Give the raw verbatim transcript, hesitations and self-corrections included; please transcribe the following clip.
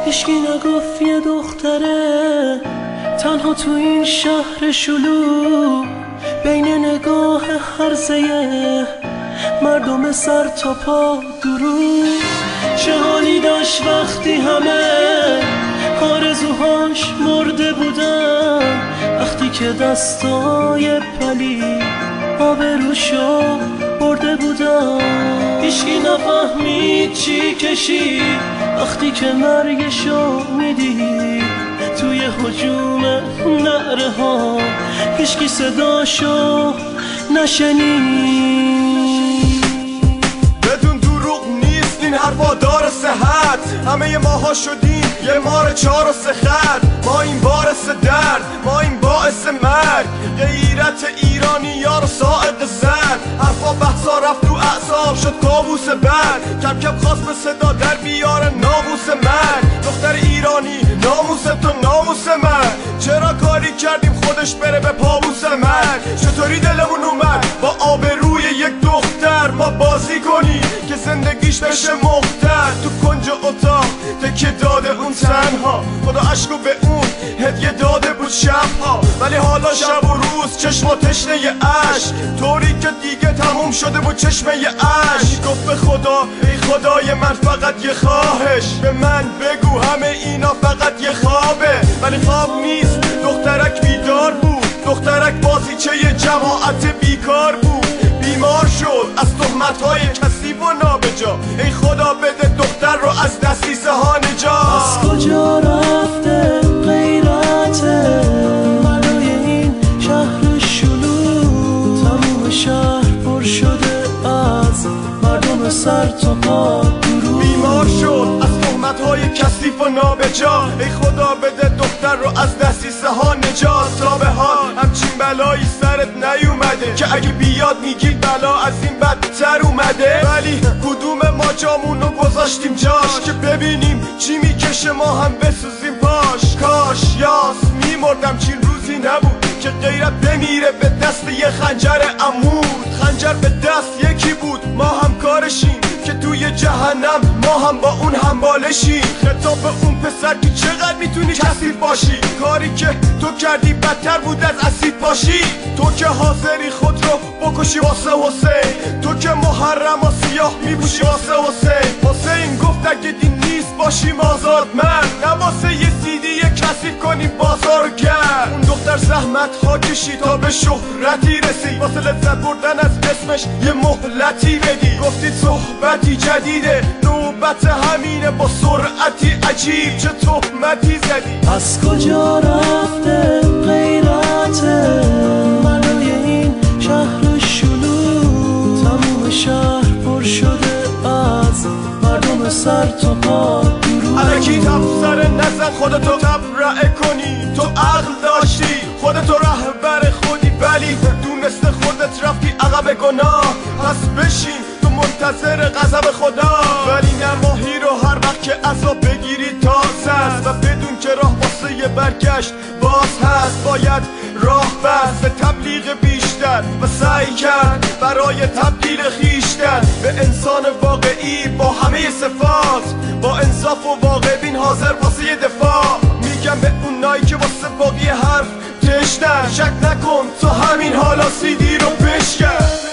هیچکی نگفت یه دختره تنها تو این شهر شلوغ بین نگاه هرزه مردم سر تا پا درو. چه حالی داشت وقتی همه آرزوهاش مرده بودن، وقتی که دستای پلی آبروشو برده بودن. هیچکی نفهمید چی کشید وقتی که مرگشو میدید توی هجوم نعره ها، هیچکی صداشو نشنید. بدون دروغ نیست این حرفا داره صحت، همه ماها شدیم یه مار چار و سه خط. ما این باعث درد، ما این باعث مرگ، غیرت ایرانی یار ساعد زن. حرفا بحثا رفت تو اعصاب شد کابوس بد، کم کم خواست به صدا در بیاره ناموس من. دختر ایرانی ناموس تو ناموس من، چرا کاری کردیم خودش بره به پابوس من؟ چطوری دلمون اومد با آبروی یک دختر ما بازی کنی که زندگیش بشه مختر؟ تو کنج اتاق تکیه داده اون تنها، خدا عشقو به اون هدیه داده بود شبها. ولی حالا شب و روز چشم و تشنه عشق، طوری که دیگه تموم شده بود چشمه عشق. گفت به خدا ای خدای من فقط یه خواهش، به من بگو همه اینا فقط یه خوابه. ولی خواب نیست، دخترک بیدار بود، دخترک بازیچه یه جماعت بیکار بود. بیمار شد از تهمت‌های کثیف و نابجا، ای خدا بده دختر رو از دستیسه ها نجات. از کجا رفته غیرت مردای این شهر شلوغ؟ تموم شهر پر شده از مردم سر تا پا درو. بیمار شد از تهمت‌های کثیف و نابجا، ای خدا بده دختر رو از دستیسه ها نجات. تا به حال همچین بلایی سرت نیومده که اگه بیاد میگی بلا از این بدتر اومده. ولی کدوم ما جامونو گذاشتیم جاش که ببینیم چی میکشه ما هم بسوزیم پاش؟ کاش یاس میمردم چین روزی نبود که غیرت بمیره به دست یه خنجر عمود. خنجر به دست یکی بود ما هم کارشیم که توی جهنم ما هم با اون همبالشیم. خطاب به اون پسر که چقدر میتونی کثیف باشی، کاری که تو کردی بدتر بود از اسید باشی. تو که حاضری خود رو بکشی واسه حسین، تو که محرم و سیاه میپوشی واسه حسین. حسین گفت اگه دین نیست باشیم آزاد من، نه واسه یه سیدی کثیف کنیم بازار گرد. اون دختر زحمت ها کشید تا به شهرتی رسید، واسه لذت بردن از اسمش یه مهلتی بدی. گفتید صحبتی جدیده نوبت همینه، با سرعتی عجیب چه تهمتی زدی؟ از کجا رفته غیرت مردای این شهر شلوغ؟ تموم شهر پر شده از مردم سر تا پا درو. الکی تبصره نزن خودتو تبرئه کنی، تو عقل داشتی خودتو رهبر خودی، ولی دونسته خودت رفتی عقب گناه. پس بشین تو منتظر غضب خدا، ولی نماهی رو هر وقت که عذاب بگیری تازه است و بدون که راه واسه یه برگشت باز هست. باید راه بست به تبلیغ بیشتر و سعی کرد برای تبدیل خیشتن به انسان واقعی با همه صفات، با انصاف و واقع بین حاضر واسه یه دفاع. میگم به اونایی که واسه باقی حرف تشنن، شک نکن تو همین حالا سیدی رو بشکن.